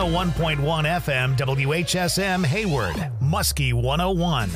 101.1 FM, WHSM Hayward, Muskie 101.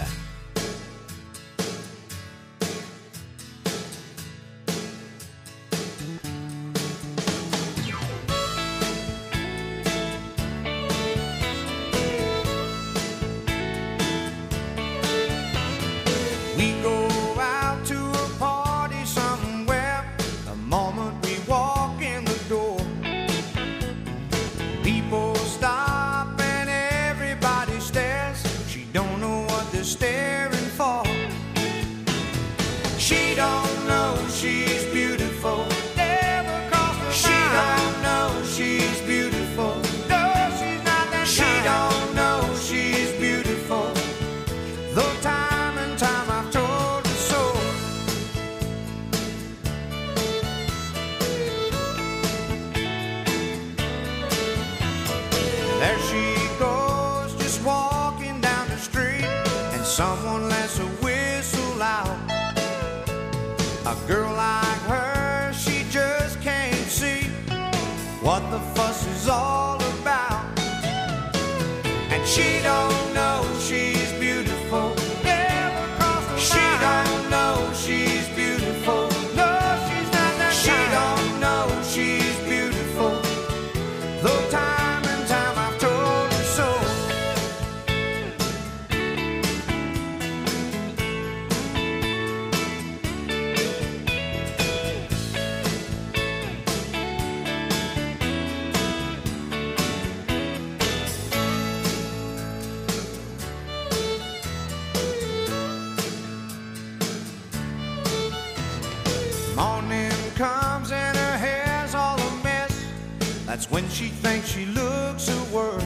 When she thinks she looks her worst.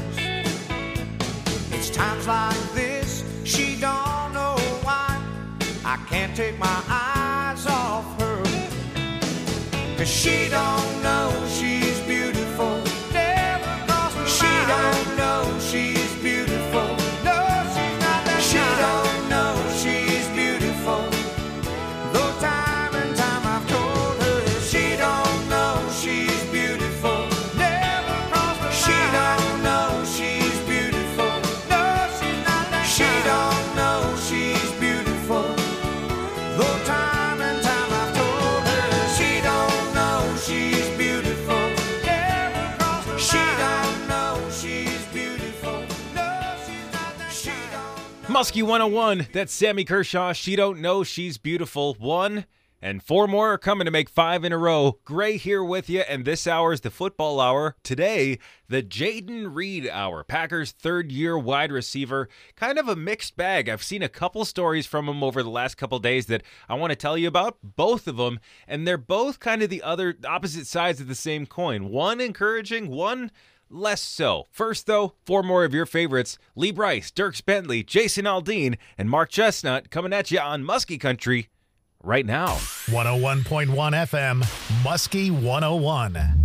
It's times like this she don't know why I can't take my eyes off her. 'Cause she don't know she's beautiful. Never crossed my mind. She don't know she's beautiful. No, she's not that she kind. Don't know she's beautiful. Though time and time I've told her she don't know she's beautiful. Muskie 101, that's Sammy Kershaw. She don't know she's beautiful. 1 and 4 more are coming to make 5 in a row. Gray here with you, and this hour is the football hour. Today, the Jayden Reed hour. Packers' third-year wide receiver. Kind of a mixed bag. I've seen a couple stories from him over the last couple days that I want to tell you about, both of them, and they're both kind of the opposite sides of the same coin. One encouraging, one less so. First, though, 4 more of your favorites. Lee Brice, Dierks Bentley, Jason Aldean, and Mark Chestnut coming at you on Muskie Country right now. 101.1 FM, Muskie 101.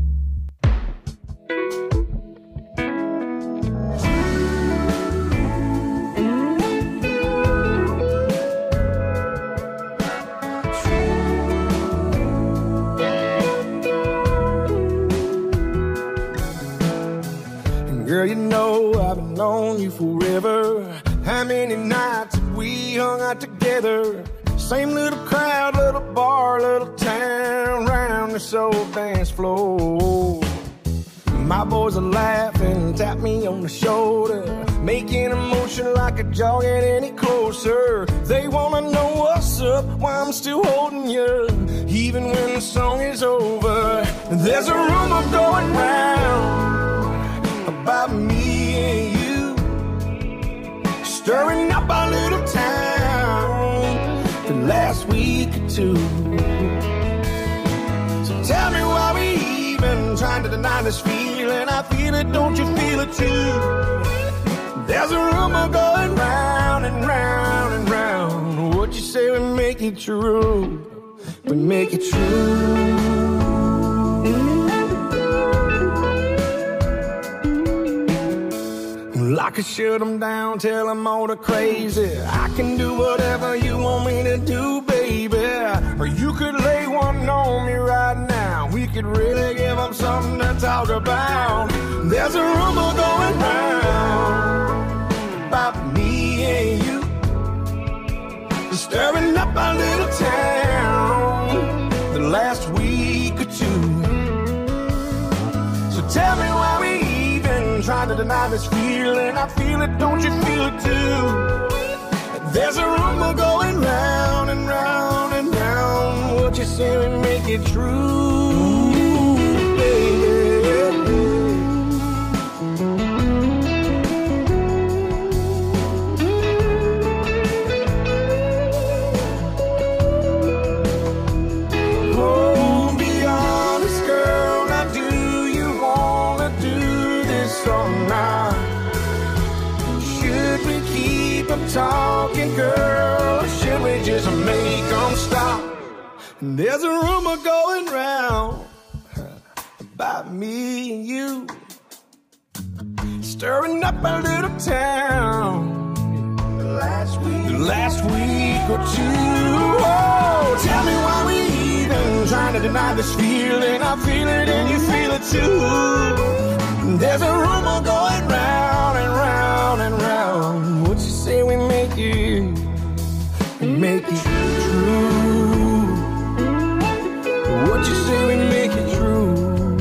Girl, you know I've been on you forever. How many nights have we hung out together? Same little crowd, little bar, little town, round this old dance floor. My boys are laughing, tap me on the shoulder, making a motion like a jog get any closer. They wanna know what's up, why I'm still holding you, even when the song is over. There's a rumor going round about me and you, stirring up our little town the last week or two. So tell me why we even trying to deny this feeling. I feel it, don't you feel it too? There's a rumor going round and round and round. What you say we make it true, we make it true. I could shut them down, tell them all the crazy. I can do whatever you want me to do, baby. Or you could lay one on me right now. We could could really give them something to talk about. There's a rumor going round about me and you, stirring up our little town the last week or two. So tell me why we even trying to deny this feeling. I feel it, don't you feel it too? There's a rumor going round and round and round. What you say we make it true, baby. Oh, be honest, girl. Now, do you wanna do this or not? Should we keep them talking, girl, or should we just make them stop? There's a rumor going round about me and you, stirring up our little town the last week or two. Oh, tell me why we even trying to deny this feeling. I feel it and you feel it too. There's a rumor going round and round and round. What you say we make it true? What you say we make it true?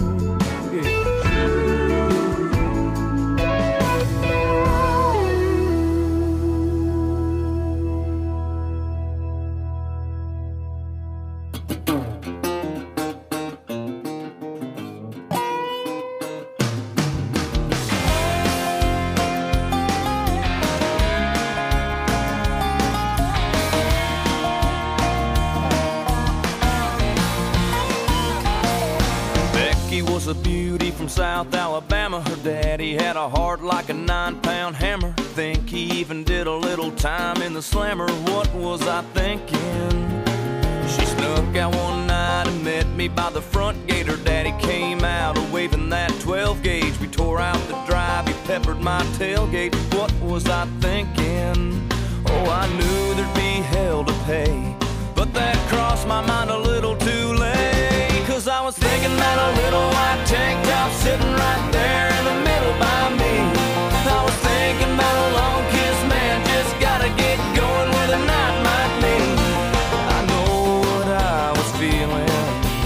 A beauty from South Alabama. Her daddy had a heart like a 9-pound hammer. Think he even did a little time in the slammer. What was I thinking? She snuck out one night and met me by the front gate. Her daddy came out waving that 12 gauge. We tore out the drive, he peppered my tailgate. What was I thinking? Oh, I knew there'd be hell to pay, but that crossed my mind a little too late. Cause I was thinking that a little white tank top sitting right there in the middle by me. I was thinking about a long kiss, man, just gotta get going where the night might lead. I know what I was feeling,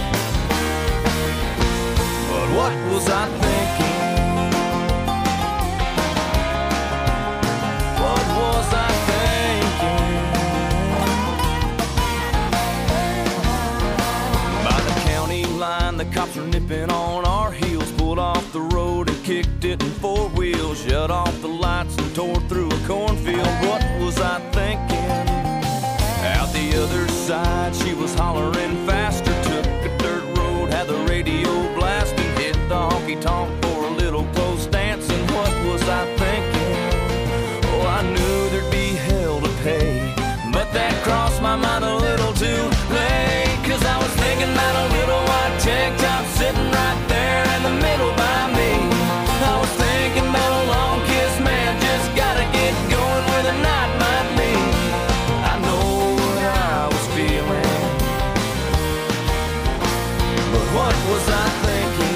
but what was I thinking? What was I thinking? By the county line, the cops were nipping on our heels. Pulled off the road and kicked it in 4 wheels. Shut off the lights and tore through a cornfield. What was I thinking? Out the other side, she was hollering faster. Took a dirt road, had the radio blasting. Hit the honky-tonk for a little close dancing. What was I thinking? Oh, I knew there'd be hell to pay, but that crossed my mind a little too late. Cause I was thinking about a little white tank top sitting right there in the middle by me. I was thinking about a long kiss, man, just gotta get going where the night might lead. I know what I was feeling, but what was I thinking?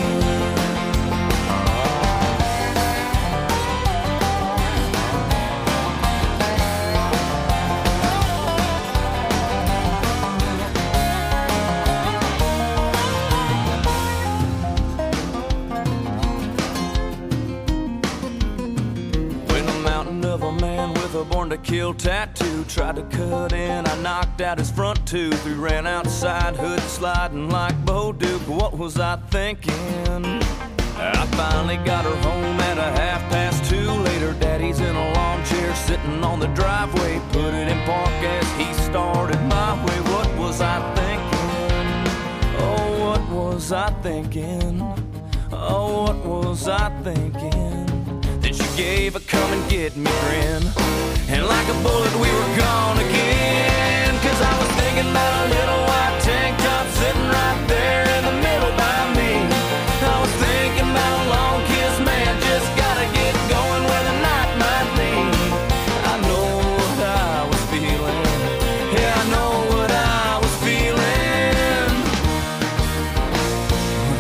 A born to kill tattoo tried to cut in, I knocked out his front tooth. We ran outside, hood sliding like Bo Duke. What was I thinking? I finally got her home at a 2:30. Later, daddy's in a lawn chair sitting on the driveway. Put it in park as he started my way. What was I thinking? Oh, what was I thinking? Oh, what was I thinking? Then she gave a come and get me grin, and like a bullet we were gone again. Cause I was thinking about a little white tank top sitting right there in the middle by me. I was thinking about a long kiss, man, just gotta get going where the night might lead. I know what I was feeling, yeah, I know what I was feeling,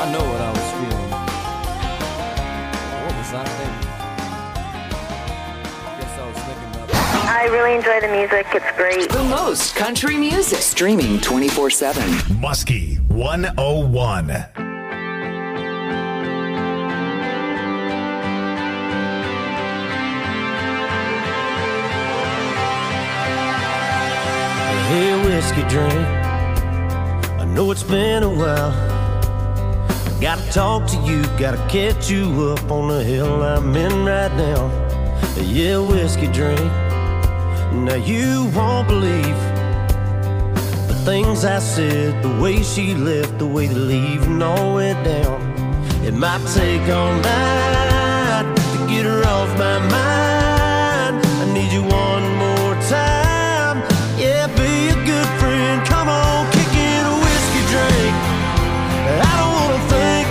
I know what I was feeling. What was I thinking? Guess I was thinking about I really enjoy the music. It's great. The most country music. Streaming 24/7. Muskie 101. Hey, whiskey drink, I know it's been a while. Gotta talk to you, gotta catch you up on the hill I'm in right now. Yeah, whiskey drink, now you won't believe the things I said, the way she left, the way the leaving all went down. It might take all night to get her off my mind. I need you one more time. Yeah, be a good friend. Come on, kick in a whiskey drink. I don't wanna think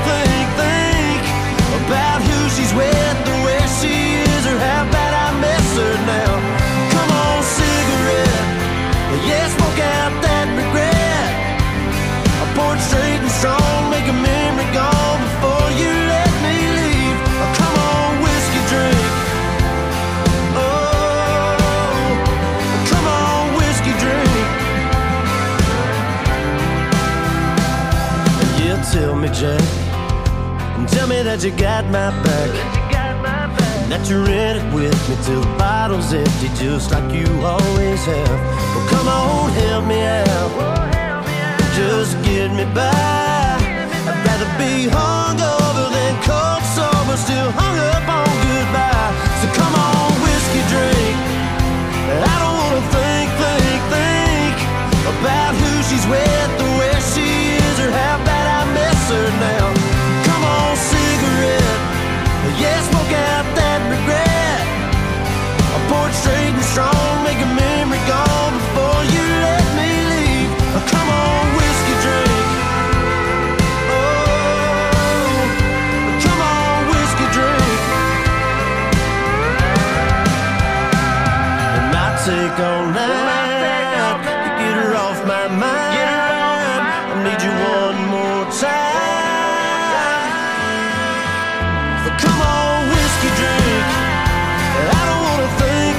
about who she's with, or where she is, or how bad I miss her now. Come on, cigarette. Yeah, smoke out that regret. I pour it straight and strong, make a memory gone before you let me leave. Oh, come on, whiskey drink. Oh, come on, whiskey drink. Yeah, tell me, Jack, and tell me that you got my back, that you're in it with me till the bottle's empty, just like you always have. Well, come on, help me out, just get me by. I'd rather be hungover than cold sober, still hung up on goodbye. So come on, whiskey drink. I don't wanna think about who she's with, or where she is, or how bad I miss her now. Come on, cigarette. Yeah, smoke out that regret. I pour it straight and strong, make a memory gone before you let me leave. Oh, come on, whiskey drink. Oh, come on, whiskey drink. It might take all night to get her off my mind. I need you one more time. Come on, whiskey drink. I don't wanna think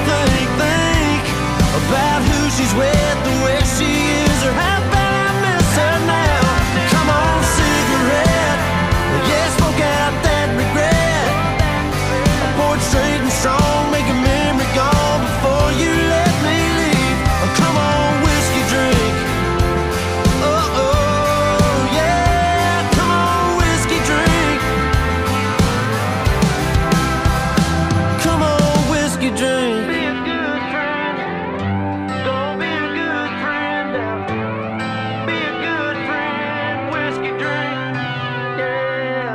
about who she's with, or where she is, or how bad I miss her now. Come on, cigarette. Yeah, smoke out that regret. I pour it straight and strong, make a memory gone before you let me leave. Oh, come on, whiskey drink. Oh, oh, yeah. Come on, whiskey drink. Come on, whiskey drink. Be a good friend. Don't be a good friend now. Be a good friend. Whiskey drink. Yeah.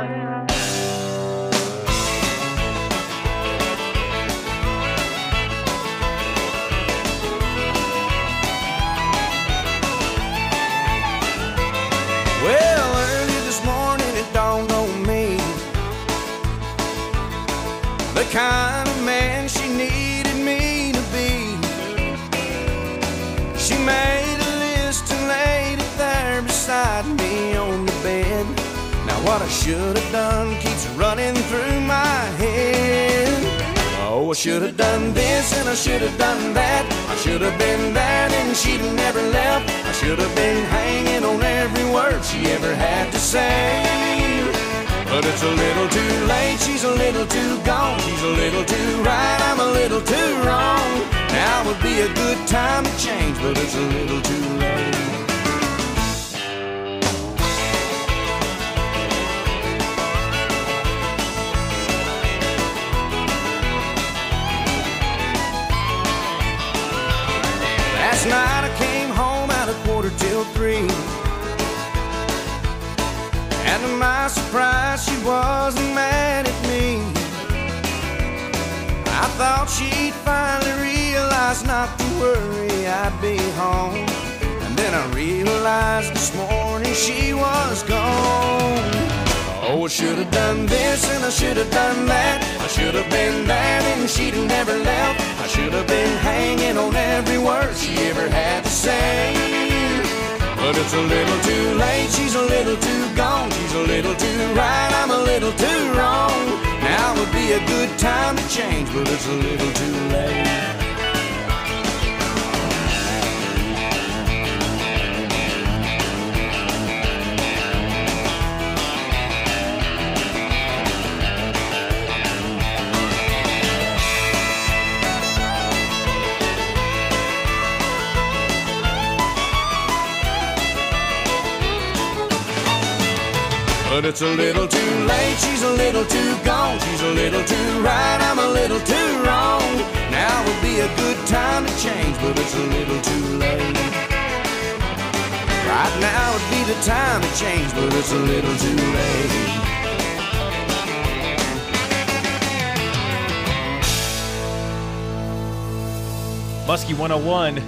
Well, early this morning it dawned on me the kind of man she needed me to be. She made a list and laid it there beside me on the bed. Now what I should have done keeps running through my head. Oh, I should have done this and I should have done that. I should have been there and she'd have never left. I should have been hanging on every word she ever had to say. But it's a little too late, she's a little too gone. She's a little too right, I'm a little too wrong. Now would be a good time to change, but it's a little too late. Last night I came home at 2:45. And to my surprise, she wasn't mad at me. I thought she'd finally realize not to worry, I'd be home. And then I realized this morning she was gone. Oh, I should have done this and I should have done that. I should have been there and she'd have never left. I should have been hanging on every word she ever had to say. But it's a little too late, she's a little too gone. She's a little too right, I'm a little too wrong. Now would be a good time to change, but it's a little too late. But it's a little too late, she's a little too gone. She's a little too right, I'm a little too wrong. Now would be a good time to change, but it's a little too late. Right now would be the time to change, but it's a little too late. Muskie 101.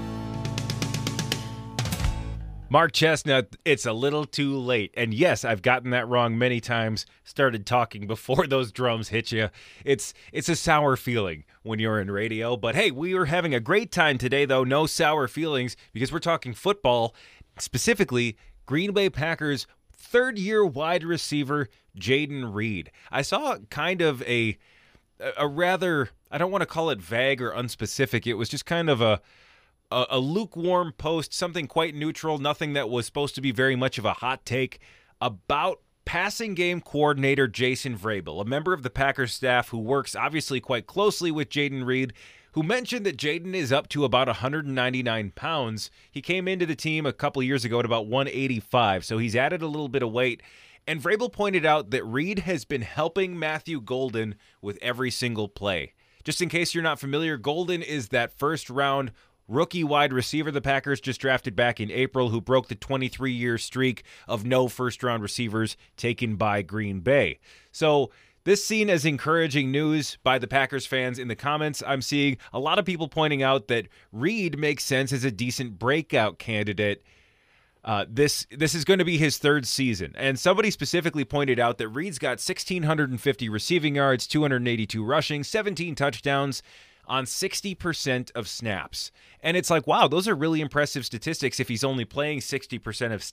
Mark Chestnut, it's a little too late. And yes, I've gotten that wrong many times, started talking before those drums hit you. It's a sour feeling when you're in radio. But hey, we were having a great time today, though. No sour feelings, because we're talking football, specifically Green Bay Packers third-year wide receiver Jayden Reed. I saw kind of a rather, I don't want to call it vague or unspecific. It was just kind of a lukewarm post, something quite neutral, nothing that was supposed to be very much of a hot take, about passing game coordinator Jason Vrabel, a member of the Packers staff who works obviously quite closely with Jayden Reed, who mentioned that Jayden is up to about 199 pounds. He came into the team a couple years ago at about 185, so he's added a little bit of weight. And Vrabel pointed out that Reed has been helping Matthew Golden with every single play. Just in case you're not familiar, Golden is that first-round rookie wide receiver the Packers just drafted back in April, who broke the 23-year streak of no first-round receivers taken by Green Bay. So this seen as encouraging news by the Packers fans. In the comments, I'm seeing a lot of people pointing out that Reed makes sense as a decent breakout candidate. This is going to be his third season. And somebody specifically pointed out that Reed's got 1,650 receiving yards, 282 rushing, 17 touchdowns, on 60% of snaps. And it's like, wow, those are really impressive statistics if he's only playing 60% of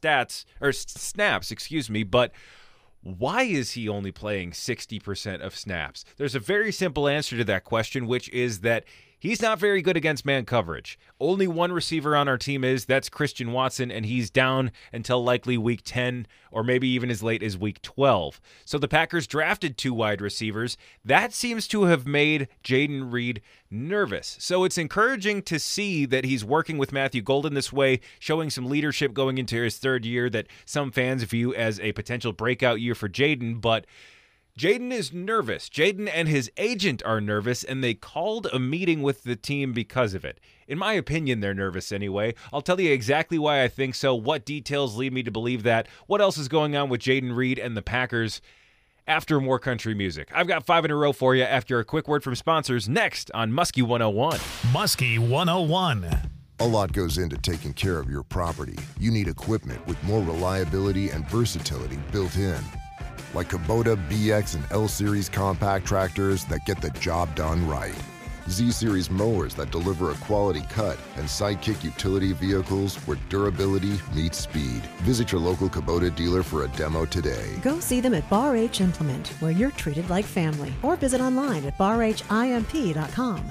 snaps, but why is he only playing 60% of snaps? There's a very simple answer to that question, which is that he's not very good against man coverage. Only one receiver on our team that's Christian Watson, and he's down until likely week 10 or maybe even as late as week 12. So the Packers drafted 2 wide receivers. That seems to have made Jayden Reed nervous. So it's encouraging to see that he's working with Matthew Golden this way, showing some leadership going into his third year that some fans view as a potential breakout year for Jayden, but Jayden is nervous. Jayden and his agent are nervous, and they called a meeting with the team because of it. In my opinion, they're nervous anyway. I'll tell you exactly why I think so, what details lead me to believe that, what else is going on with Jayden Reed and the Packers after more country music. I've got 5 in a row for you after a quick word from sponsors next on Muskie 101. Muskie 101. A lot goes into taking care of your property. You need equipment with more reliability and versatility built in. Like Kubota BX and L-Series compact tractors that get the job done right. Z-Series mowers that deliver a quality cut, and Sidekick utility vehicles where durability meets speed. Visit your local Kubota dealer for a demo today. Go see them at Bar H Implement, where you're treated like family. Or visit online at barhimp.com,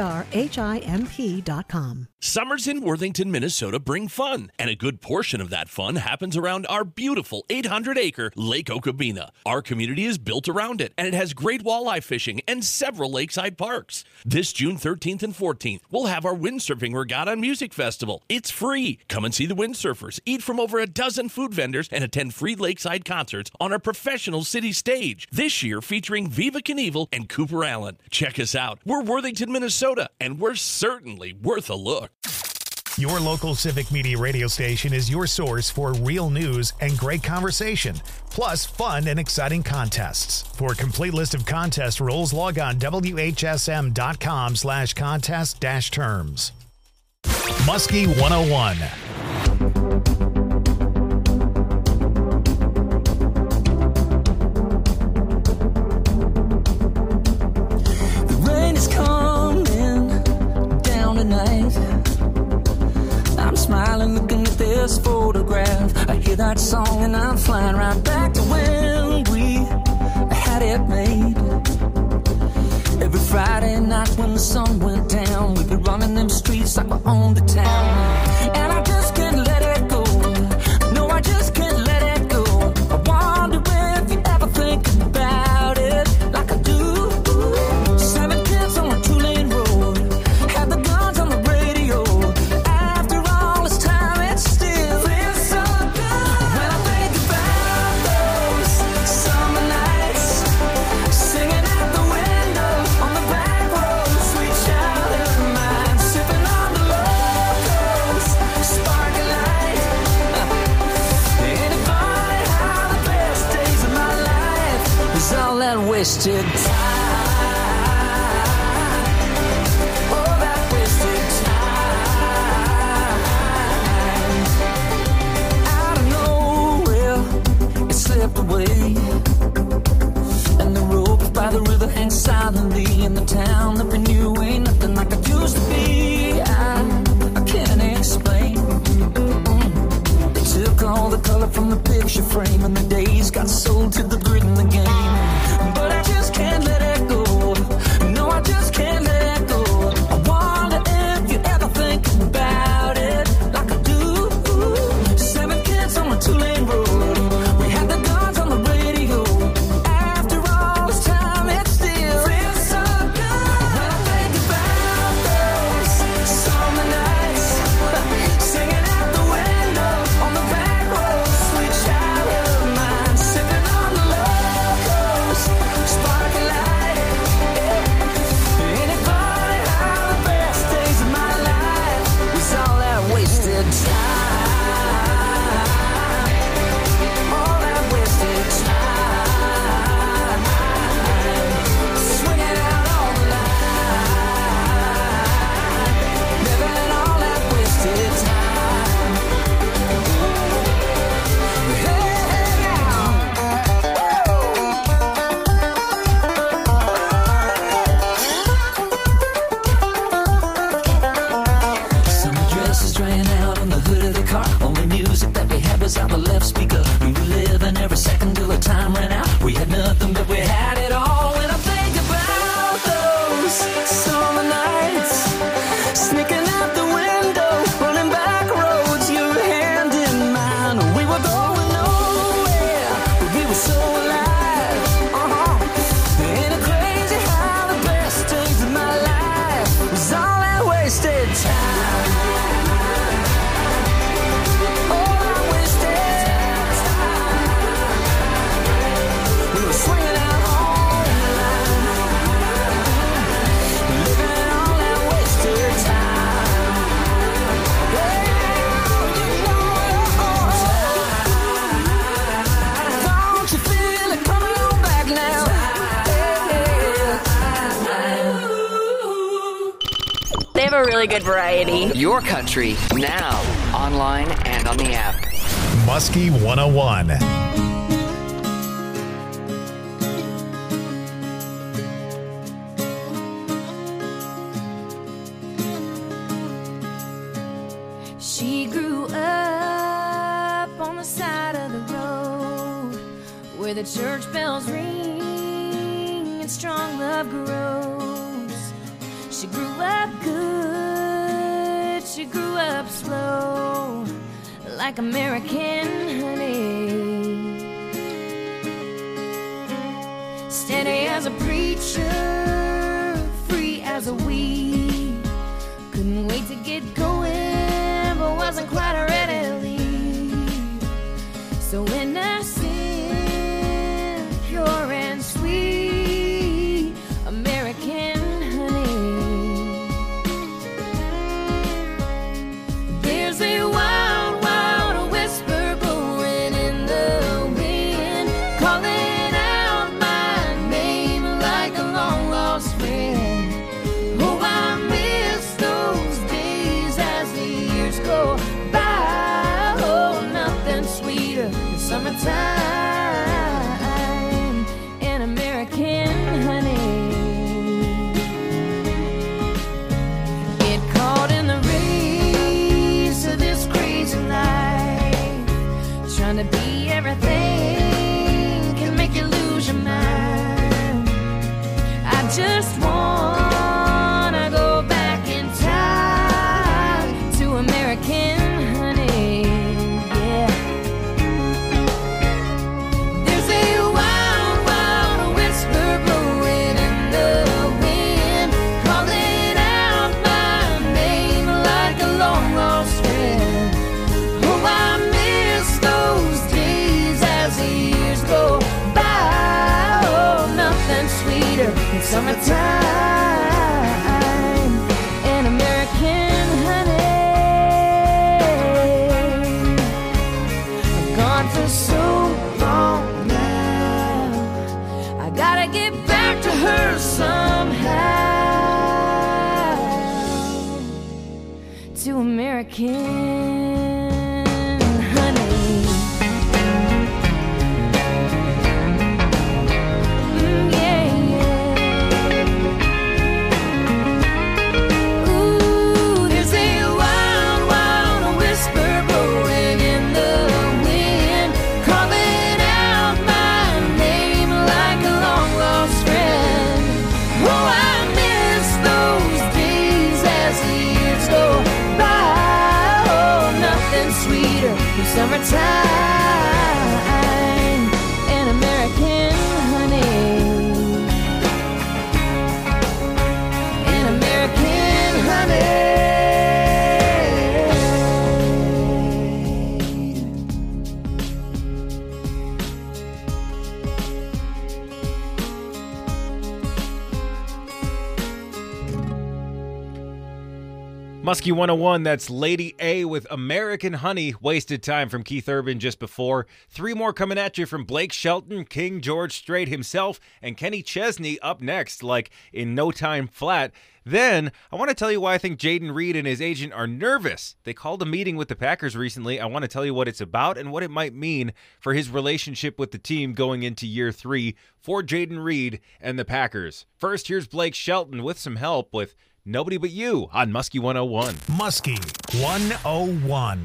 barhimp.com. Summers in Worthington, Minnesota bring fun, and a good portion of that fun happens around our beautiful 800-acre Lake Okabena. Our community is built around it, and it has great walleye fishing and several lakeside parks. This June 13th and 14th, we'll have our Windsurfing Regatta and Music Festival. It's free. Come and see the windsurfers, eat from over a dozen food vendors, and attend free lakeside concerts on our professional city stage. This year featuring Viva Knievel and Cooper Allen. Check us out. We're Worthington, Minnesota, and we're certainly worth a look. Your local Civic Media radio station is your source for real news and great conversation, plus fun and exciting contests. For a complete list of contest rules, log on WHSM.com/contest-terms. Muskie 101. The rain is coming down tonight. I'm smiling looking at this photograph. I hear that song and and I'm flying right back to when we had it made. Every Friday night when the sun went down, we'd be running them streets like we owned the town. And I just can't let it go. No, I just can't let it go. I wonder if you ever think about it like I do. 7 kids on a 2-lane road, had the guns on the radio. After all this time, it still feels so good. When I think about those summer nights, singing out the window on the back road, sweet childhood of mine, sipping on the locals, sparkling light. Ain't it funny how the best days of my life was all that wasted time? Oh, that wasted time. Out of nowhere, it slipped away, and the rope by the river hangs silently in the town that we knew ain't nothing like it used to be. I can't explain. They took all the color from the picture frame, and the days got sold to the grid in the game. But I just can't let it go. No, I just can't let it go. I wonder if you ever think about it like I do. 7 kids on a 2-lane road, we had the guns on the radio. After all this time, it still feels so good. When I think about those summer nights, singing out the window on the back road, sweet childhood of mine, sipping on the locals, sparkling light. Ain't it funny how the best days of my life was all that wasted time? All that wasted time. Swinging out all the line, living all that wasted time. Hey, now. Summer dresses drying out on the hood of the car. Only music that we had was out the left speaker. We were living every second till the time ran out. We had nothing, but we had it all. When I think about those summer nights, sneaking out the window, running back roads, your hand in mine. We were going nowhere, but we were so alive. Ain't it crazy how the best days of my life was all that wasted time? All that wasted time. We were swinging out all the line, living all that wasted time. Don't you feel it coming on back now? They have a really good variety. Your country, now, online and on the app. Muskie 101. She grew up on the side of the road where the church bells ring and strong love grows. She grew up good, she grew up slow, like American honey. Steady as a preacher, free as a weed. Couldn't wait to get going, but wasn't quite ready to leave. So innocent, pure and sweet, American honey. There's a wild, wild whisper blowing in the wind, calling out my name like a long lost friend. Oh, I miss those days as the years go by. Oh, nothing sweeter than summertime and American honey. Get caught in the race of this crazy life, trying to be everything everything can make you lose your mind. I just wanna go back in time to American honey, yeah. There's a wild, wild whisper blowing in the wind, calling out my name like a long lost friend. Oh, I miss those days as the years go by. Oh, nothing sweeter than summertime and American honey. I've gone for so long now, I gotta get back to her somehow, to American honey. Yeah, yeah. Ooh, there's a wild, wild whisper blowing in the wind, calling out my name like a long lost friend. Oh, I miss those days as the years go by. Oh, nothing sweeter than summertime and American honey. And American honey. Muskie 101, that's Lady A with American Honey. Wasted Time from Keith Urban just before. 3 more coming at you from Blake Shelton, King George Strait himself, and Kenny Chesney up next, like in No Time Flat. Then, I want to tell you why I think Jayden Reed and his agent are nervous. They called a meeting with the Packers recently. I want to tell you what it's about and what it might mean for his relationship with the team going into year 3 for Jayden Reed and the Packers. First, here's Blake Shelton with some help with Nobody But You on Muskie 101. Muskie 101.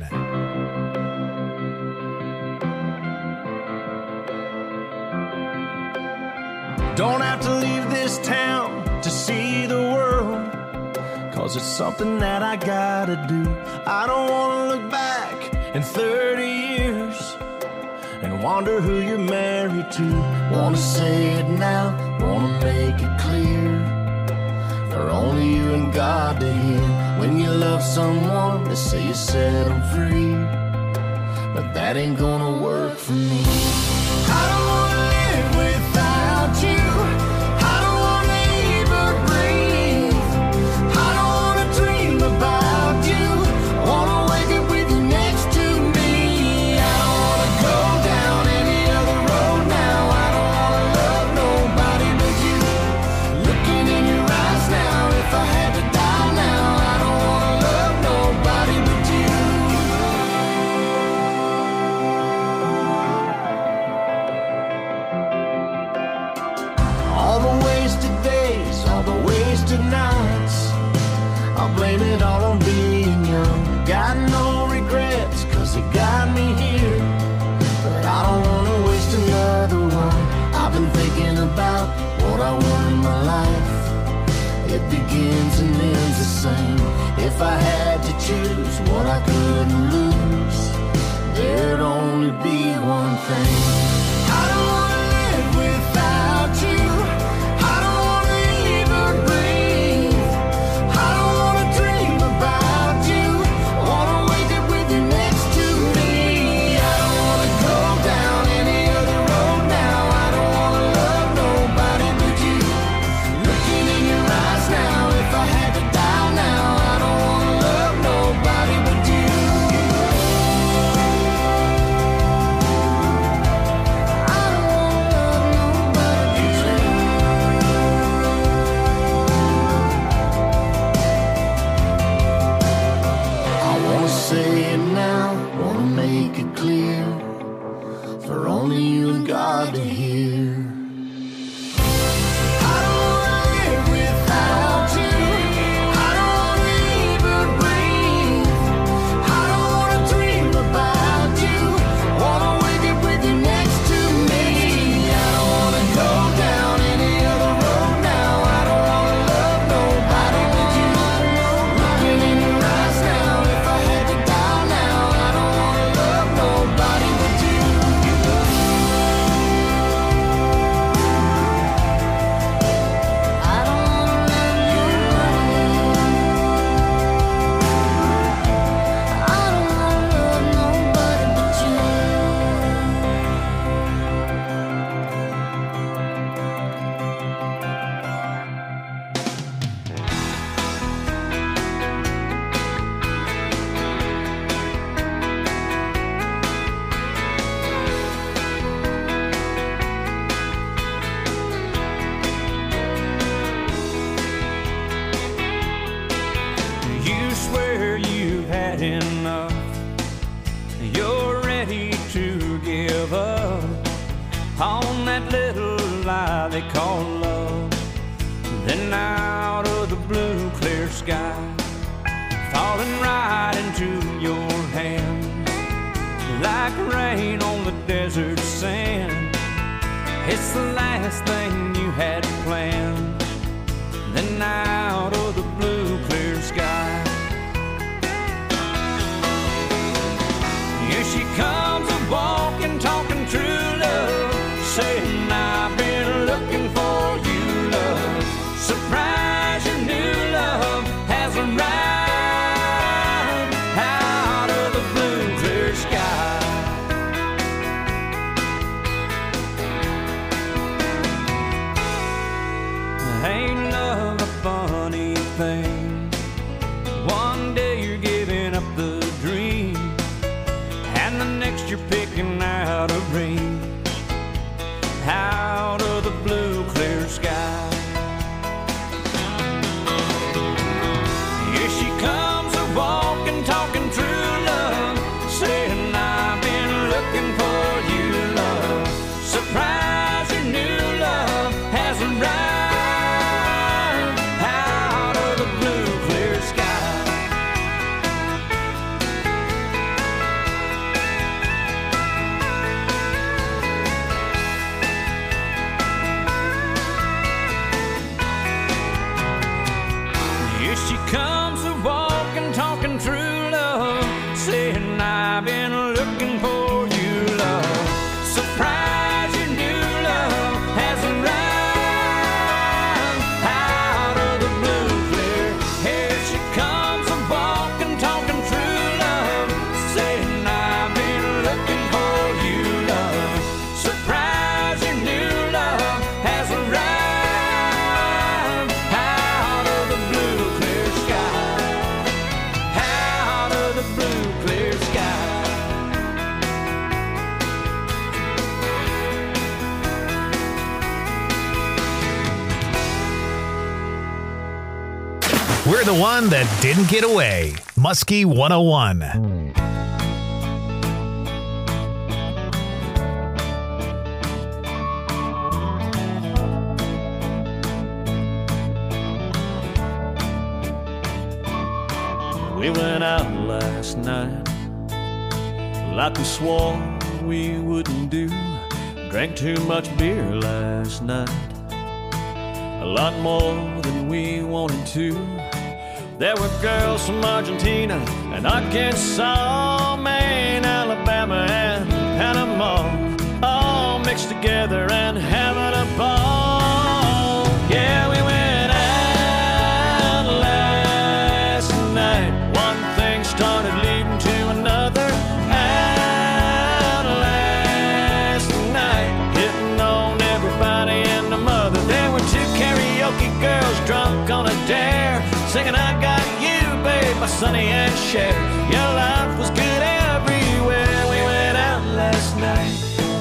Don't have to leave this town to see the world, 'cause it's something that I gotta do. I don't wanna look back in 30 years and wonder who you're married to. Wanna say it now, wanna make it clear, for only you and God to hear. When you love someone, they say you set them free, but that ain't gonna work for me. I don't wanna live without you. I don't wanna even breathe. I don't wanna dream about you. I wanna wake up with you next to me. I don't wanna go down any other road now. I don't wanna love nobody but you. Looking in your eyes now, if I had to die now, I don't wanna love nobody but you. All the wasted days, all the wasted nights, I'll blame it all on being young. Got no regrets, 'cause it got me here, but I don't wanna waste another one. I've been thinking about what I want in my life. It begins and ends the same. If I had to choose what I couldn't lose, there'd only be one thing. I don't wanna live without you. I don't wanna even breathe. I don't wanna dream about you. I wanna wake up with you next to me. I don't wanna go down any other road now. I don't wanna love nobody but you. Looking in your eyes now, if I had to die now, I don't wanna love nobody but you. I don't wanna love nobody but you. I wanna say it now, wanna make it clear, for only you and God to hear. I don't wanna live without you. I don't wanna even breathe. I don't wanna dream about you. Wanna wake up with you on that little lie they call love. Then out of the blue clear sky, falling right into your hands, like rain on the desert sand. It's the last thing you had planned. Then out of the blue clear sky, here she comes a-walking, talking true love, saying I've been looking for you, love. Surprise, your new love has arrived out of the blue clear sky. Ain't love a funny thing? One day you're giving up the dream, and the next you're picking out a ring out of the blue clear sky. Here she comes a-walking, talking true love, saying I've been looking for you, love. Surprise, your new love has arrived out of the blue clear sky. Here she comes a-walking, talking true love, saying I've been looking for you, love. Surprise, your new love has arrived out of the blue clear. Here she comes a-walking, talking true love, saying I've been looking for you, love. Surprise, your new love has arrived out of the blue clear sky, out of the blue clear sky. We're the one that didn't get away. Muskie 101. We went out last night like we swore we wouldn't do. Drank too much beer last night, a lot more than we wanted to. There were girls from Argentina and Arkansas, Maine, Alabama, and Panama, all mixed together and having a ball. Yeah, we went out last night. One thing started leading to another. Out last night, hitting on everybody and the mother. There were two karaoke girls drunk on a dare, singing I Got You, babe, by Sonny and Cher. Your life was good everywhere. We went out last night.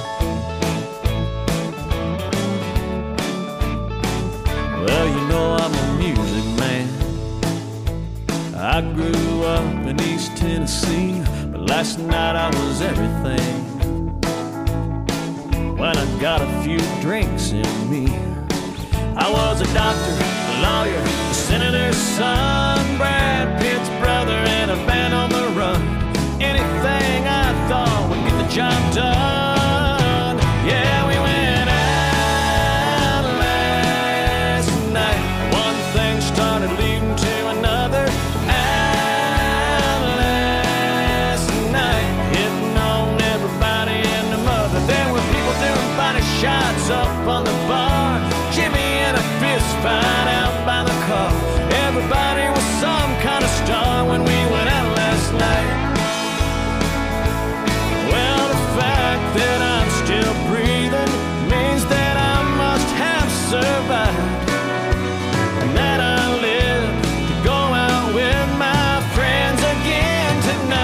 Well, you know I'm a music man. I grew up in East Tennessee, but last night I was everything. When I got a few drinks in me, I was a doctor, a lawyer, a senator's son, Brad Pitt's brother, and a band on the run. Anything I thought would get the job done. Yeah, we went out last night. One thing started leading to another. Out last night, hitting on everybody and the mother. There were people doing body shots up on the bar, Jimmy and a fist fight out by the car. Everybody was some kind of star when we went out last night. Well, the fact that I'm still breathing means that I must have survived, and that I live to go out with my friends again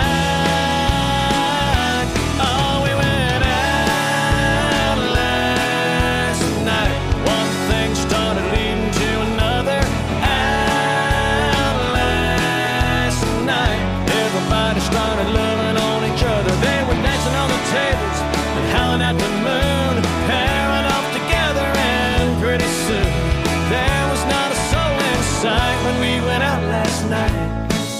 tonight. Oh, we went out last night. One thing started leading to another. Out last night, everybody started loving on each other. They were dancing on the tables and howling at the moon. closer. There was not a soul in sight when we went out last night.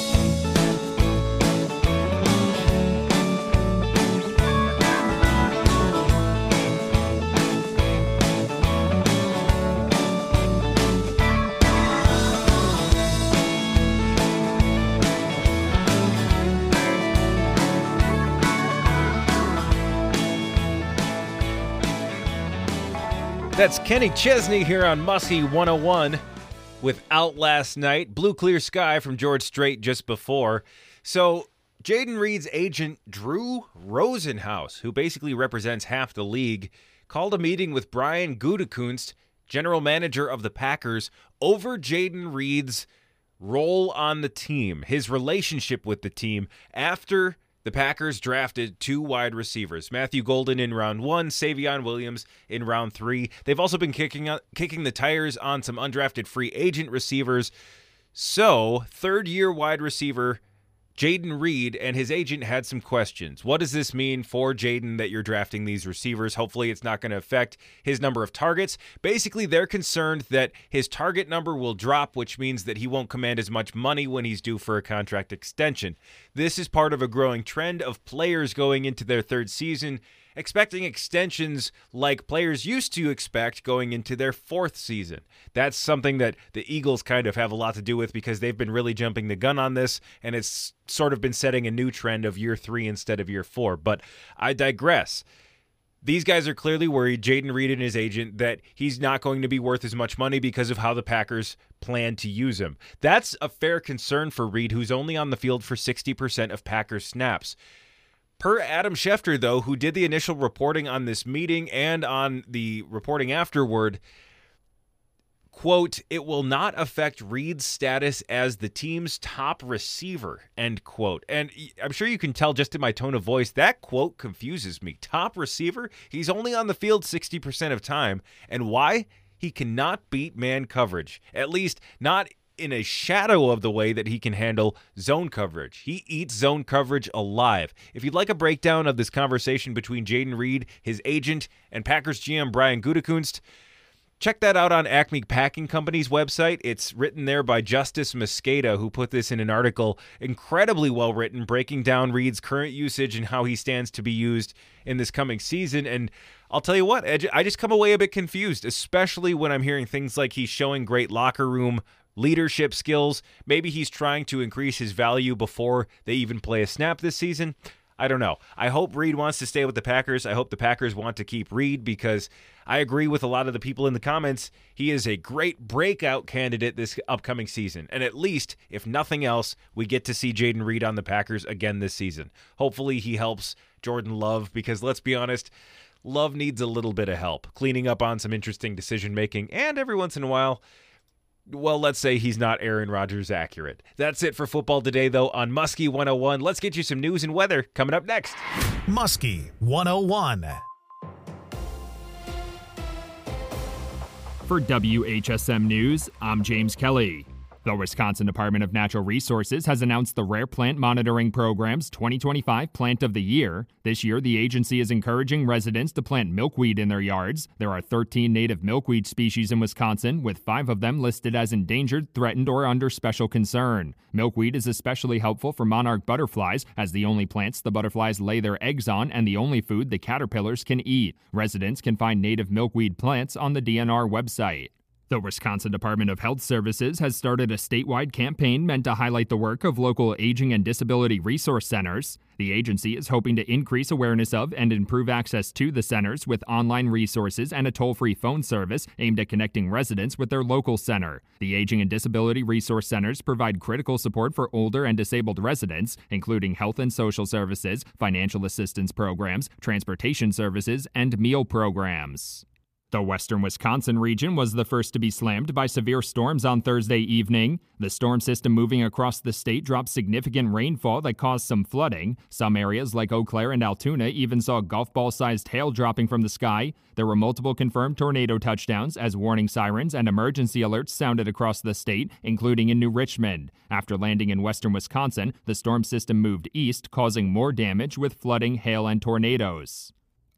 That's Kenny Chesney here on Muskie 101 with Out Last Night. Blue Clear Sky from George Strait just before. So Jayden Reed's agent, Drew Rosenhaus, who basically represents half the league, called a meeting with Brian Gutekunst, general manager of the Packers, over Jayden Reed's role on the team, his relationship with the team after the Packers drafted 2 wide receivers, Matthew Golden in round 1, Savion Williams in round 3. They've also been kicking the tires on some undrafted free agent receivers. So, third-year wide receiver Jayden Reed and his agent had some questions. What does this mean for Jayden that you're drafting these receivers? Hopefully it's not going to affect his number of targets. Basically, they're concerned that his target number will drop, which means that he won't command as much money when he's due for a contract extension. This is part of a growing trend of players going into their third season expecting extensions like players used to expect going into their fourth season. That's something that the Eagles kind of have a lot to do with because they've been really jumping the gun on this, and it's sort of been setting a new trend of year 3 instead of year 4. But I digress. These guys are clearly worried, Jayden Reed and his agent, that he's not going to be worth as much money because of how the Packers plan to use him. That's a fair concern for Reed, who's only on the field for 60% of Packers snaps. Per Adam Schefter, though, who did the initial reporting on this meeting and on the reporting afterward, quote, "It will not affect Reed's status as the team's top receiver," end quote. And I'm sure you can tell just in my tone of voice, that quote confuses me. Top receiver? He's only on the field 60% of time. And why? He cannot beat man coverage, at least not in a shadow of the way that he can handle zone coverage. He eats zone coverage alive. If you'd like a breakdown of this conversation between Jayden Reed, his agent, and Packers GM Brian Gutekunst, check that out on Acme Packing Company's website. It's written there by Justice Mosqueda, who put this in an article, incredibly well written, breaking down Reed's current usage and how he stands to be used in this coming season. And I'll tell you what, I just come away a bit confused, especially when I'm hearing things like he's showing great locker room leadership skills. Maybe he's trying to increase his value before they even play a snap this season. I don't know. I hope Reed wants to stay with the Packers. I hope the Packers want to keep Reed because I agree with a lot of the people in the comments. He is a great breakout candidate this upcoming season. And at least, if nothing else, we get to see Jayden Reed on the Packers again this season. Hopefully he helps Jordan Love because let's be honest, Love needs a little bit of help cleaning up on some interesting decision making and every once in a while, well, let's say he's not Aaron Rodgers accurate. That's it for football today, though, on Muskie 101. Let's get you some news and weather coming up next. Muskie 101. For WHSM News, I'm James Kelly. The Wisconsin Department of Natural Resources has announced the Rare Plant Monitoring Program's 2025 Plant of the Year. This year, the agency is encouraging residents to plant milkweed in their yards. There are 13 native milkweed species in Wisconsin, with 5 of them listed as endangered, threatened, or under special concern. Milkweed is especially helpful for monarch butterflies, as the only plants the butterflies lay their eggs on and the only food the caterpillars can eat. Residents can find native milkweed plants on the DNR website. The Wisconsin Department of Health Services has started a statewide campaign meant to highlight the work of local aging and disability resource centers. The agency is hoping to increase awareness of and improve access to the centers with online resources and a toll-free phone service aimed at connecting residents with their local center. The Aging and Disability Resource Centers provide critical support for older and disabled residents, including health and social services, financial assistance programs, transportation services, and meal programs. The western Wisconsin region was the first to be slammed by severe storms on Thursday evening. The storm system moving across the state dropped significant rainfall that caused some flooding. Some areas like Eau Claire and Altoona even saw golf ball-sized hail dropping from the sky. There were multiple confirmed tornado touchdowns as warning sirens and emergency alerts sounded across the state, including in New Richmond. After landing in western Wisconsin, the storm system moved east, causing more damage with flooding, hail, and tornadoes.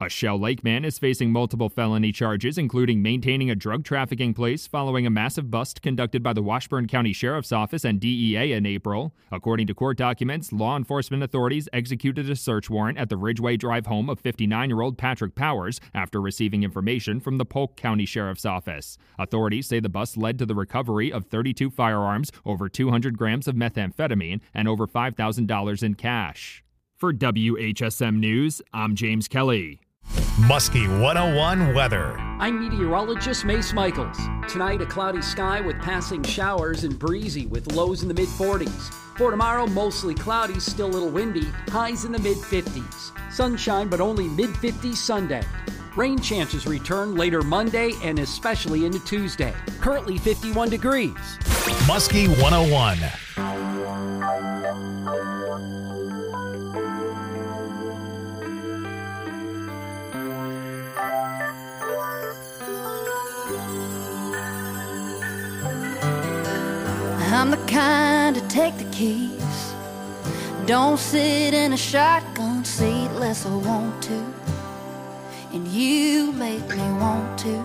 A Shell Lake man is facing multiple felony charges, including maintaining a drug trafficking place following a massive bust conducted by the Washburn County Sheriff's Office and DEA in April. According to court documents, law enforcement authorities executed a search warrant at the Ridgeway Drive home of 59-year-old Patrick Powers after receiving information from the Polk County Sheriff's Office. Authorities say the bust led to the recovery of 32 firearms, over 200 grams of methamphetamine, and over $5,000 in cash. For WHSM News, I'm James Kelly. Muskie 101 weather. I'm meteorologist Mace Michaels. Tonight, a cloudy sky with passing showers and breezy with lows in the mid-40s. For tomorrow, mostly cloudy, still a little windy, highs in the mid-50s. Sunshine, but only mid-50s Sunday. Rain chances return later Monday and especially into Tuesday. Currently 51 degrees. Muskie 101. I'm the kind to take the keys. Don't sit in a shotgun seat unless I want to. And you make me want to.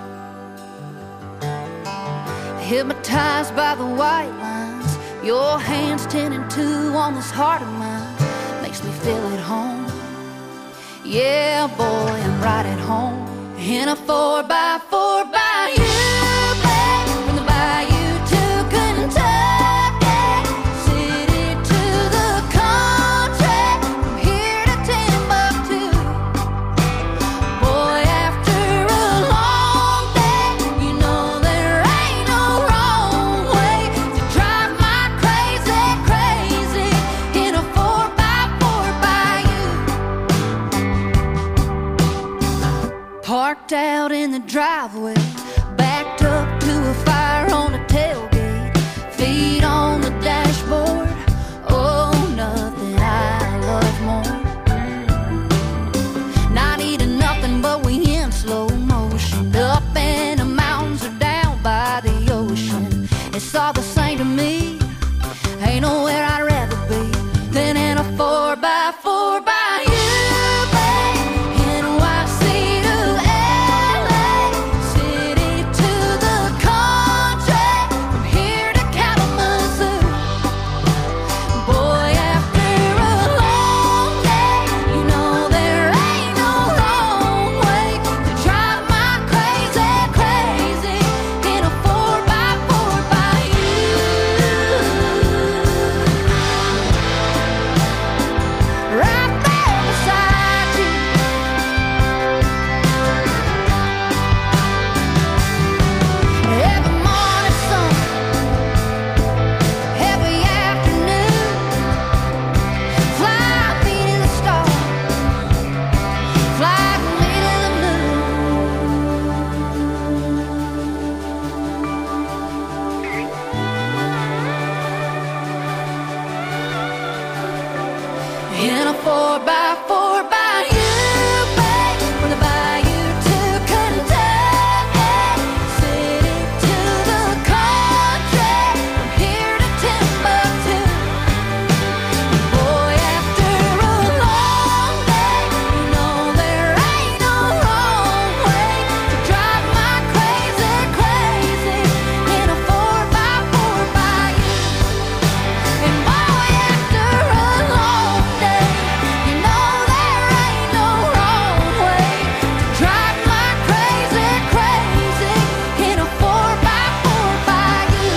Hypnotized by the white lines, your hands 10 and 2 on this heart of mine. Makes me feel at home. Yeah, boy, I'm right at home. In a 4x4 by you. Parked out in the driveway, backed up to a fire on the tailgate, feet on the dashboard. Oh, nothing I love more. Not eating nothing, but we in slow motion. Up in the mountains or down by the ocean. It's all the same to me. Ain't nowhere I'd rather be than in a 4x4 by you. In a 4x4 by you, babe, from the bayou to Kentucky, city to the country, from here to Timbuktu. Boy, after a long day, you know there ain't no wrong way to drive my crazy, crazy in a 4x4 by you. And boy, after a long day, you know there ain't no wrong way to drive my crazy, crazy in a 4x4 by you.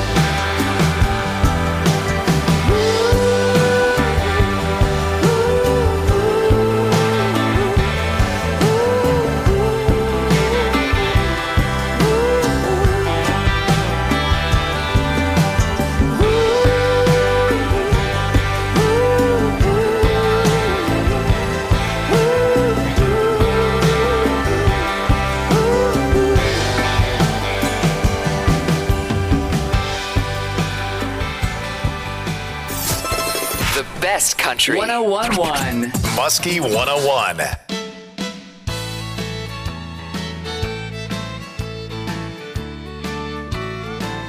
The best country. 1011. Muskie 101.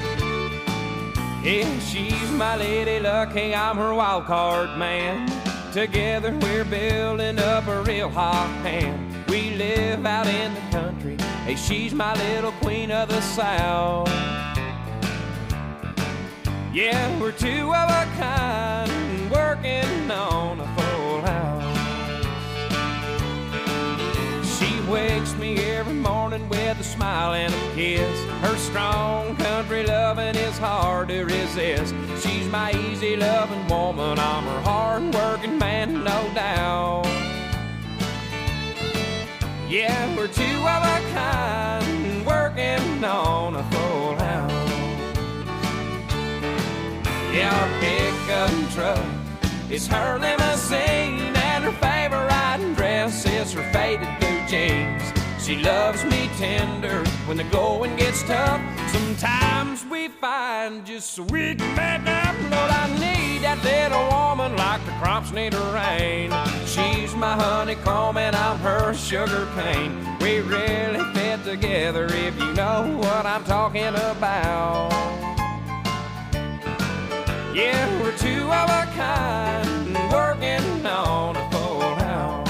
Yeah, she's my lady luck, hey, I'm her wild card man. Together we're building up a real hot hand. We live out in the country. Hey, she's my little queen of the South. Yeah, we're two of a kind, working on a full house. She wakes me every morning with a smile and a kiss. Her strong country loving is hard to resist. She's my easy loving woman, I'm her hard working man, no doubt. Yeah, we're two of a kind, working on a full house. Yeah, our pickup truck is her limousine, and her favorite riding dress is her faded blue jeans. She loves me tender when the going gets tough. Sometimes we find just so we can make up. Lord, I need that little woman like the crops need a rain. She's my honeycomb and I'm her sugar cane. We really fit together if you know what I'm talking about. Yeah, we're two of a kind, working on a full house.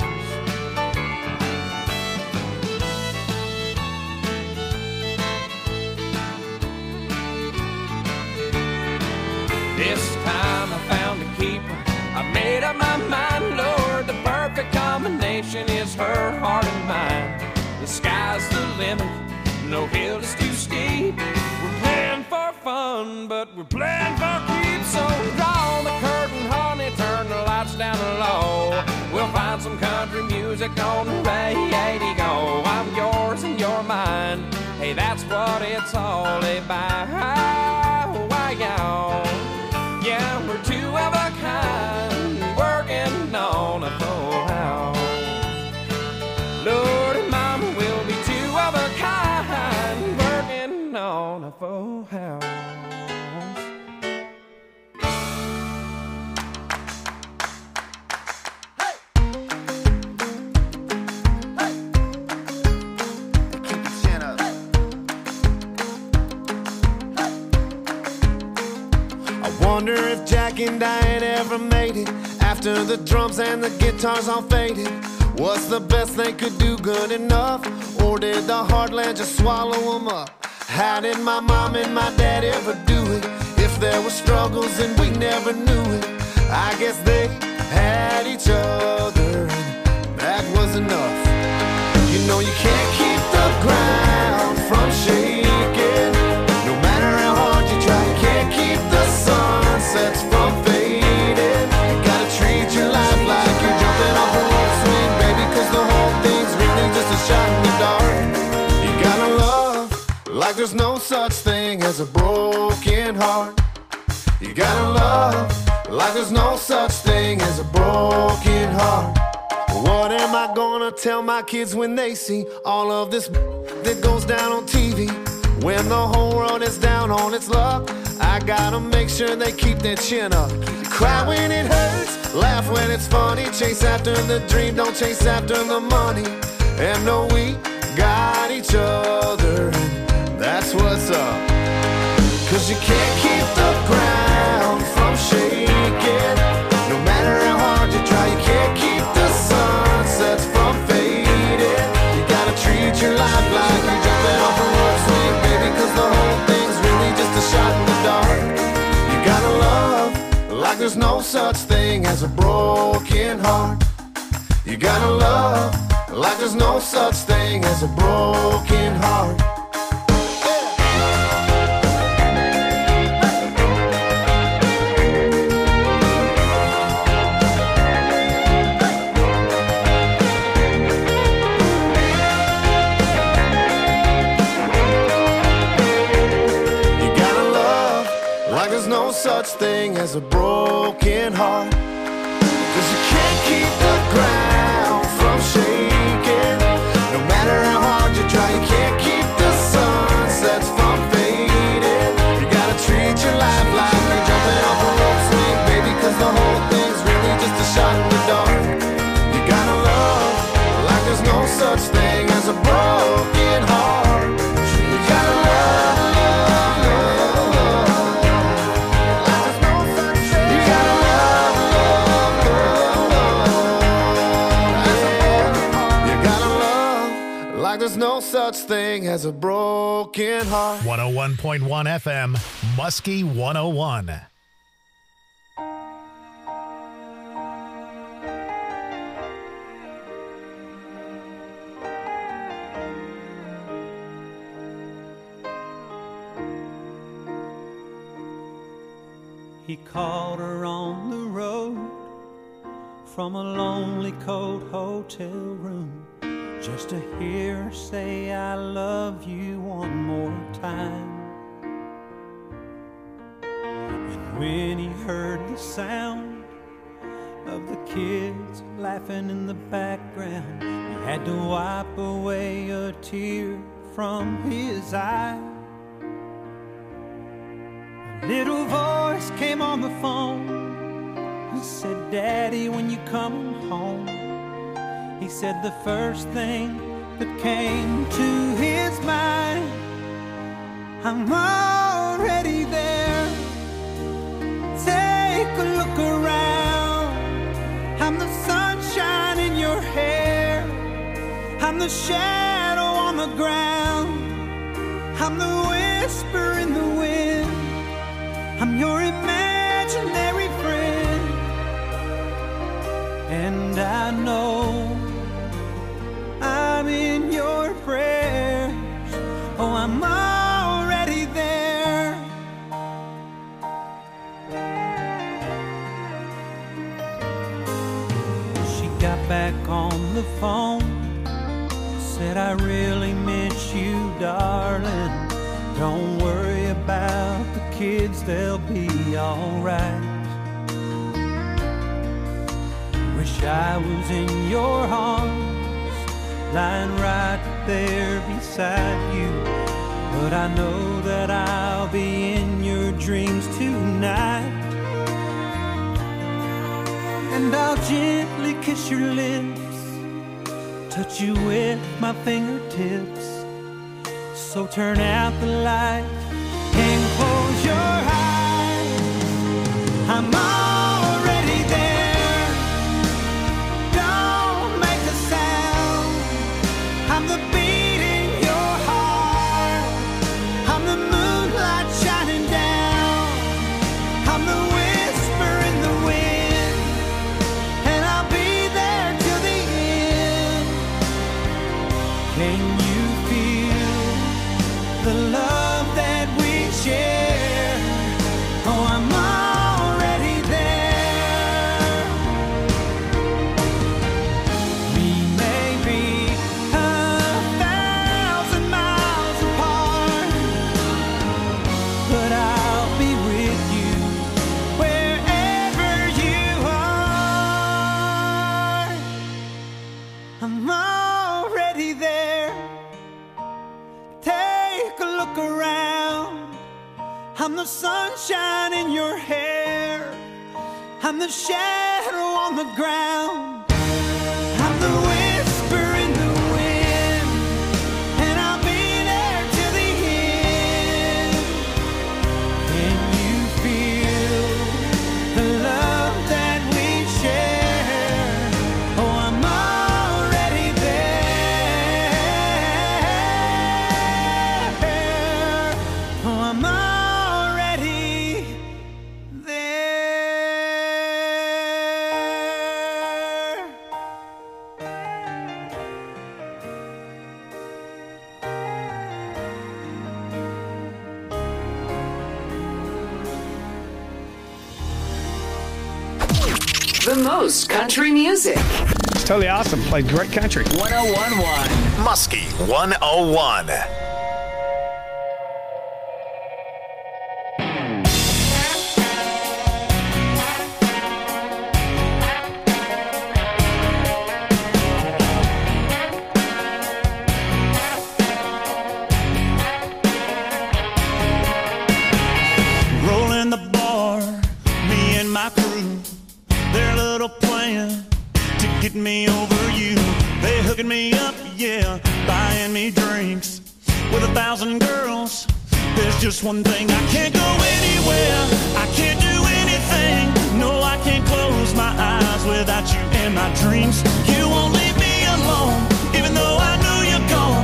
This time I found a keeper. I made up my mind, Lord, the perfect combination is her heart and mine. The sky's the limit, no hill is too steep. We're playing for fun, but we're playing for keeps. So draw the curtain, honey, turn the lights down low. We'll find some country music on the radio. I'm yours and you're mine. Hey, that's what it's all about. Why, y'all? Yeah, we're two of a kind, working on a full house. Lord and Mama will be two of a kind, working on a full house. Wonder if Jack and Diane ever made it after the drums and the guitars all faded. What's the best they could do good enough? Or did the heartland just swallow them up? How did my mom and my dad ever do it? If there were struggles and we never knew it, I guess they had each other and that was enough. You know you can't keep the ground from shaking. No matter how hard you try, you can't keep the sunsets from fading. You gotta treat your life like you're jumping off a rope swing, baby, cause the whole thing's really just a shot in the dark. You gotta love like there's no such thing as a broken heart. You gotta love like there's no such thing as a broken heart. What am I gonna tell my kids when they see all of this that goes down on TV? When the whole world is down on its luck, I gotta make sure they keep their chin up. Cry when it hurts, laugh when it's funny. Chase after the dream, don't chase after the money. And know we got each other, and that's what's up. Cause you can't keep the ground from shaking. No matter how hard you try, you can't keep the sunsets from fading. You gotta treat your life like you're jumping off a rope swing, baby, cause the whole thing's really just a shot in the dark. You gotta love like there's no such thing as a broken heart. You gotta love like there's no such thing as a broken heart. No such thing as a broken heart. Cause you can't keep the ground from shaking. No matter how hard you try, you can't keep the sunsets from fading. You gotta treat your life like you're jumping off a rope swing, baby, cause the whole thing's really just a shot in the dark. You gotta love like there's no such thing as a broken heart. You gotta love. Love. like there's no such thing as a broken heart. 101.1 FM, Muskie 101. He called her on the road from a lonely, cold hotel room just to hear her say, I love you one more time. And when he heard the sound of the kids laughing in the background, he had to wipe away a tear from his eye. A little voice came on the phone. He said, Daddy, when you come home. He said the first thing that came to his mind, I'm already there. Take a look around. I'm the sunshine in your hair. I'm the shadow on the ground. I'm the whisper in the wind. I'm your imaginary friend. And I know I'm in your prayers. Oh, I'm already there. She got back on the phone, said, I really miss you, darling. Don't worry about the kids, they'll be alright. Wish I was in your arms, lying right there beside you. But I know that I'll be in your dreams tonight. And I'll gently kiss your lips, touch you with my fingertips. So turn out the light and close your eyes. I'm already there. Don't make a sound. I'm the beat in your heart. I'm the moonlight shining down. I'm the whisper in the wind. And I'll be there till the end. Can you feel the love that we share? Oh, I'm already there. We may be 1,000 miles apart, but I'll be with you wherever you are. I'm already there. Take a look around. I'm the sunshine in your hair. I'm the shadow on the ground. I'm the whisper in the wind. And I'll be there till the end. Can you feel the love that we share? Oh, I'm already there. Oh, I'm already there. The most country music. It's totally awesome. Played great country. 101.1. Muskie 101. Rolling the bar, me and my crew, their little plan to get me over you. They hooking me up, yeah, buying me drinks with 1,000 girls. There's just one thing, I can't go anywhere, I can't do anything. No, I can't close my eyes without you in my dreams. You won't leave me alone, even though I know you're gone.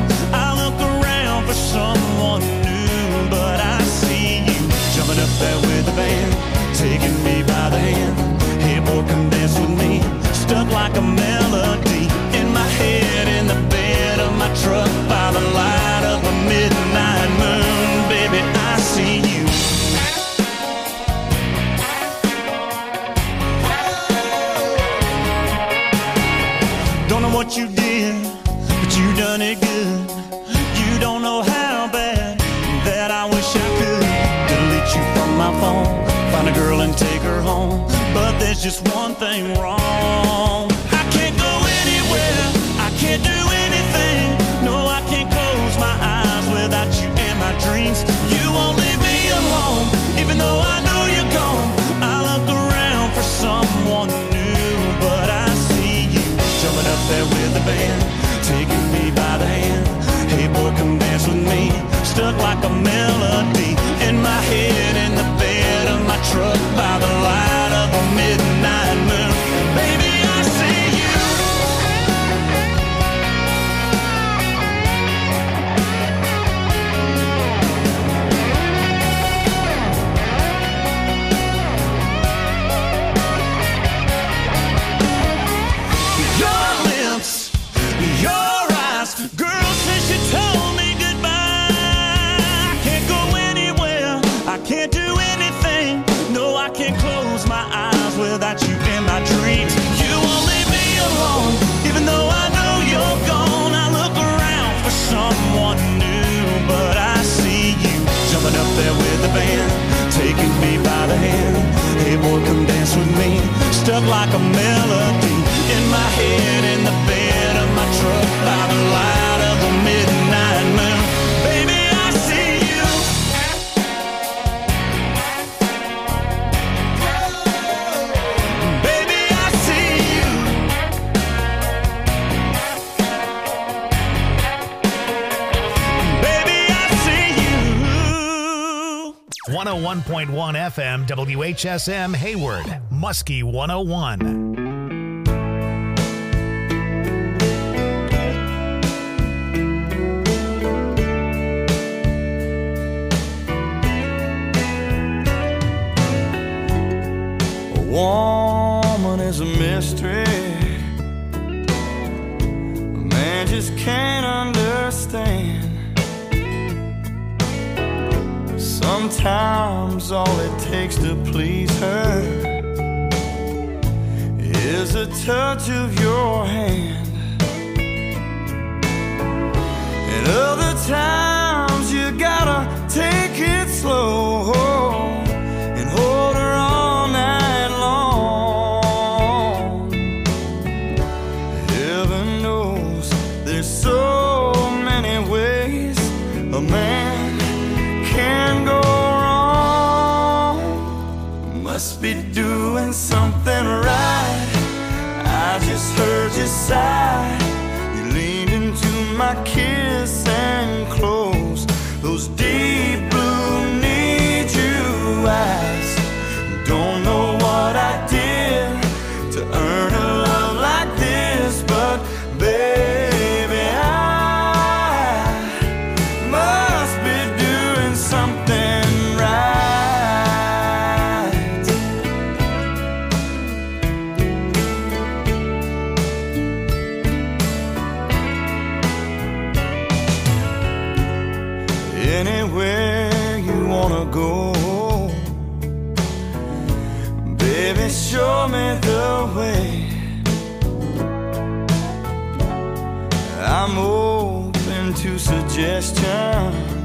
done it good. You don't know how bad that I wish I could delete you from my phone, find a girl and take her home. But there's just one thing wrong. I can't go anywhere, I can't do anything. No, I can't close my eyes without you in my dreams. You won't leave me alone, even though I know you're gone. I look around for someone new, but I see you jumping up there with the band, taking me by the hand. Hey boy, come dance with me. Stuck like a melody in my head, in the bed of my truck, by the light of a midnight moon. Baby, I see you. Your lips, your eyes, girl, since you told me goodbye, I can't go anywhere, I can't do anything. No, I can't close my eyes without you in my dreams. You won't leave me alone, even though I know you're gone. I look around for someone new, but I see you jumping up there with the band, taking me by the hand. Hey boy, come dance with me. Stuck like a melody in my head, in the bed of my truck, by the light of a midnight moon. Baby, I see you. Baby, I see you. Baby, I see you. 101.1 FM WHSM Hayward, Muskie 101. Woman is a mystery, a man just can't understand. Sometimes all it takes to please her is a touch of your hand, and other times you gotta take it slow and hold her all night long. Heaven knows there's so many ways a man can go wrong. Must be doing something right. I just heard you sigh. You leaned into my kiss and closed those deep blue need you eyes. Don't know what I did to earn a love like this, but baby, I must be doing something right. Anywhere you wanna go, baby, show me the way. I'm open to suggestions.